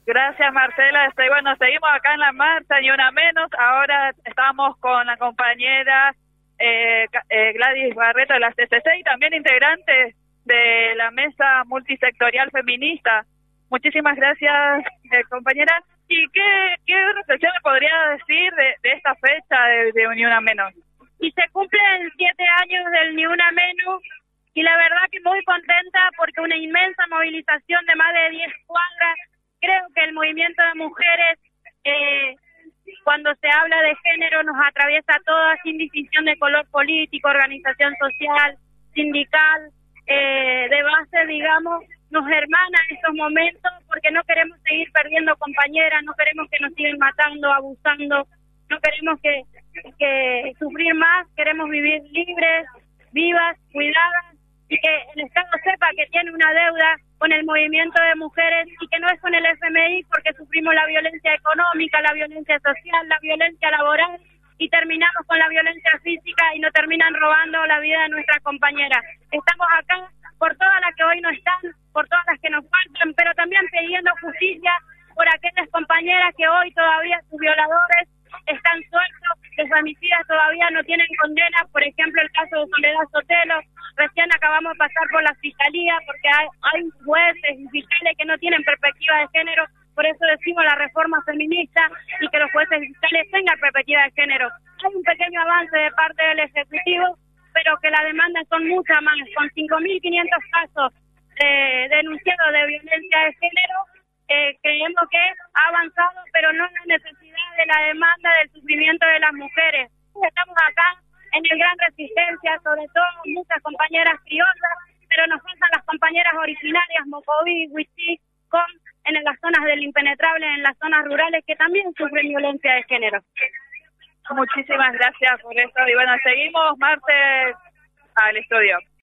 Gracias, Marcela. Bueno, seguimos acá en la marcha, ni una menos. Ahora estamos con la compañera Gladys Barreto de la CCC y también integrante de la mesa multisectorial feminista. Muchísimas gracias, compañera. ¿Y qué reflexión me podría decir de esta fecha de Ni Una Menos? Y se cumplen 7 años del Ni Una Menos, y la verdad que muy contenta porque una inmensa movilización de más de 10 cuadras. Creo que el movimiento de mujeres, cuando se habla de género, nos atraviesa a todas sin distinción de color político, organización social, sindical, de base, digamos, nos hermana en estos momentos porque no queremos seguir perdiendo compañeras, no queremos que nos sigan matando, abusando, no queremos que sufrir más, queremos vivir libres, vivas, cuidadas, y que el Estado sepa que tiene una deuda con el movimiento de mujeres y que no es con el FMI, porque sufrimos la violencia económica, la violencia social, la violencia laboral, y terminamos con la violencia física y nos terminan robando la vida de nuestras compañeras. Estamos acá por todas las que hoy no están, por todas las que nos faltan, pero también pidiendo justicia por aquellas compañeras que hoy todavía sus violadores están sueltos, los femicidas todavía no tienen condena. Por ejemplo, el caso de Soledad Sotelo, recién acabamos de pasar por la fiscalía porque hay jueces y fiscales que no tienen perspectiva de género. Por eso decimos la reforma feminista y que los jueces y fiscales tengan perspectiva de género. Hay un pequeño avance de parte del Ejecutivo, pero que las demandas son muchas más, con 5.500 casos denunciados de violencia de género. Creemos que ha avanzado, pero no en la necesidad de la demanda del sufrimiento de las mujeres. Estamos acá en el Gran Resistencia, sobre todo muchas compañeras criollas, pero nos faltan las compañeras originarias, Mocoví, Huichí, en las zonas del impenetrable, en las zonas rurales, que también sufren violencia de género. Muchísimas gracias por eso. Y bueno, seguimos, Marte, al estudio.